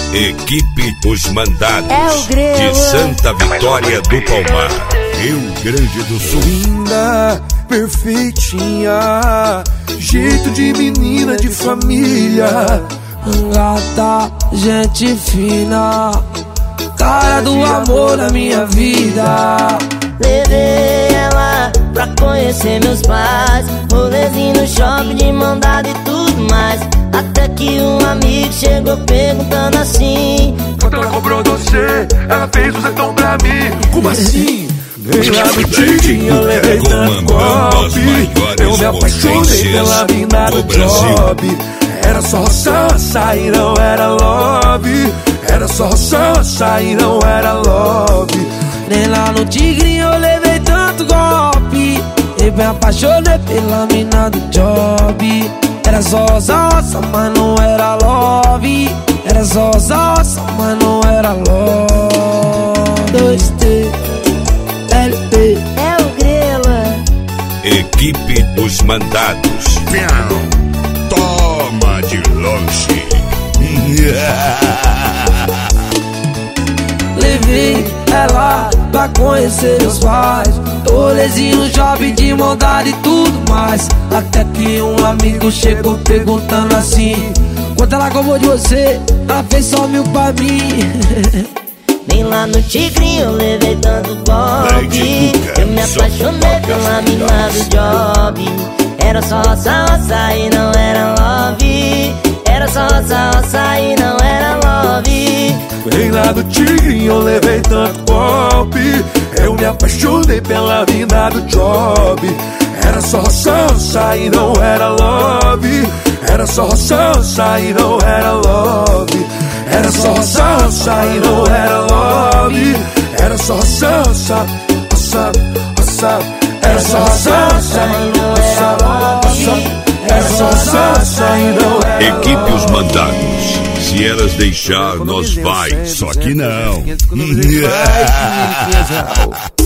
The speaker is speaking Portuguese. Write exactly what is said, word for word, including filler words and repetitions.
Equipe Os Mandados, é o Grelo. De Santa Vitória do Palmar, Rio Grande do Sul. Linda, perfeitinha, jeito de menina de família. Gata, gente fina, cara do amor na minha vida. Levei ela pra conhecer meus pais, rolezinho no shopping de mão dada e tudo mais. Até que um amigo chegou perguntando assim: quanto ela cobrou você? Ela fez um setão pra mim. Como assim? Nem lá no Tigrinho eu levei tanto golpe. Eu me apaixonei pela mina do job. Era só roça, roça e não era love. Era só roça, roça e não era love. Nem lá no Tigrinho eu levei tanto golpe. Eu me apaixonei pela mina do job. Era só roça, roça, mas não era love. Era só roça, roça, mas não era love. dois T, L P, é o Grelo. Equipe Os Mandados. Toma de longe. Levei ela pra conhecer meus pais, rolezinho, job de maldade e tudo mais. Até que um amigo chegou perguntando assim: quanto ela cobrou de você? Ela fez só mil pra mim. Nem lá no Tigrinho eu levei tanto golpe. Eu me apaixonei pela mina do job. Era só roça, roça e não era love. Era só roça, roça e não era love. Nem lá do Tigrinho eu levei tanto golpe. Eu me apaixonei pela mina do job. Era só roça, roça e não era love. Era só roça, roça e não era love. Era só roça, roça e não era love. Era só roça, roça, roça, roça. Era só roça, roça e não era love. Era só roça, roça e não era love. Equipe Os Mandados. Se elas deixar, nós vai. Só que não.